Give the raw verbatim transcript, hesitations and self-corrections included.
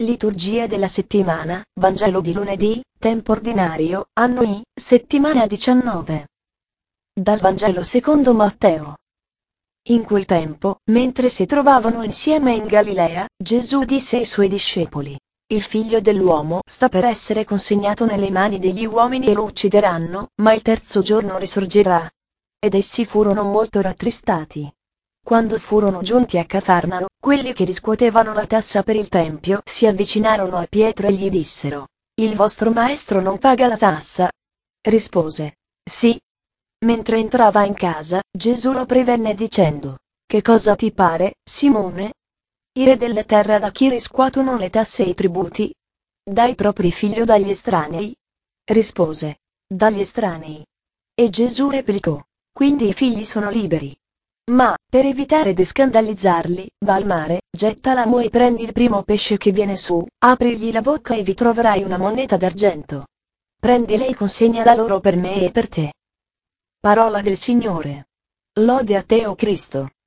Liturgia della settimana, Vangelo di lunedì, tempo ordinario, anno I, settimana diciannove. Dal Vangelo secondo Matteo. In quel tempo, mentre si trovavano insieme in Galilea, Gesù disse ai suoi discepoli: Il figlio dell'uomo sta per essere consegnato nelle mani degli uomini e lo uccideranno, ma il terzo giorno risorgerà. Ed essi furono molto rattristati. Quando furono giunti a Cafarnao, quelli che riscuotevano la tassa per il tempio si avvicinarono a Pietro e gli dissero: Il vostro maestro non paga la tassa? Rispose: Sì. Mentre entrava in casa, Gesù lo prevenne dicendo: Che cosa ti pare, Simone? I re della terra da chi riscuotono le tasse e i tributi? Dai propri figli o dagli estranei? Rispose: Dagli estranei. E Gesù replicò: Quindi i figli sono liberi. Ma, per evitare di scandalizzarli, va al mare, getta l'amo e prendi il primo pesce che viene su, aprigli la bocca e vi troverai una moneta d'argento. Prendila e consegnala loro per me e per te. Parola del Signore. Lode a te, o Cristo.